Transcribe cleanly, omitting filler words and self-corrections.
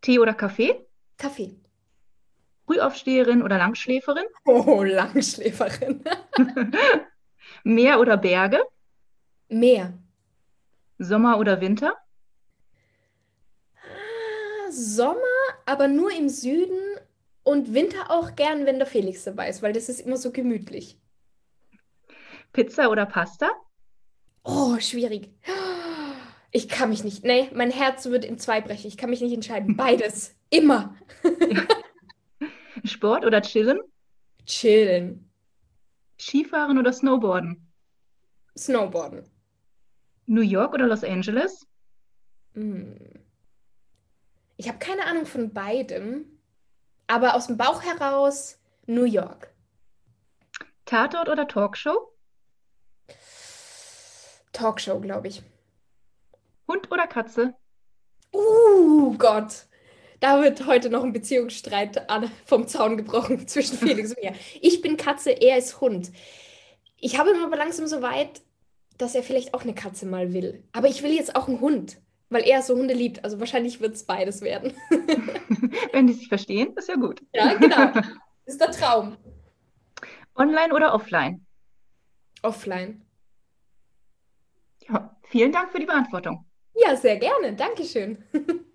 Tee oder Kaffee? Kaffee. Frühaufsteherin oder Langschläferin? Oh, Langschläferin. Meer oder Berge? Meer. Sommer oder Winter? Sommer, aber nur im Süden und Winter auch gern, wenn der Felix dabei ist, weil das ist immer so gemütlich. Pizza oder Pasta? Oh, schwierig. Ich kann mich nicht. Nee, mein Herz wird in zwei brechen. Ich kann mich nicht entscheiden. Beides. Immer. Sport oder Chillen? Chillen. Skifahren oder Snowboarden? Snowboarden. New York oder Los Angeles? Hm. Ich habe keine Ahnung von beidem, aber aus dem Bauch heraus New York. Tatort oder Talkshow? Talkshow, glaube ich. Hund oder Katze? Gott. Da wird heute noch ein Beziehungsstreit vom Zaun gebrochen zwischen Felix und mir. Ich bin Katze, er ist Hund. Ich habe ihn aber langsam so weit, dass er vielleicht auch eine Katze mal will. Aber ich will jetzt auch einen Hund, weil er so Hunde liebt. Also wahrscheinlich wird es beides werden. Wenn die sich verstehen, ist ja gut. Ja, genau. Das ist der Traum. Online oder offline? Offline. Ja, vielen Dank für die Beantwortung. Ja, sehr gerne. Dankeschön.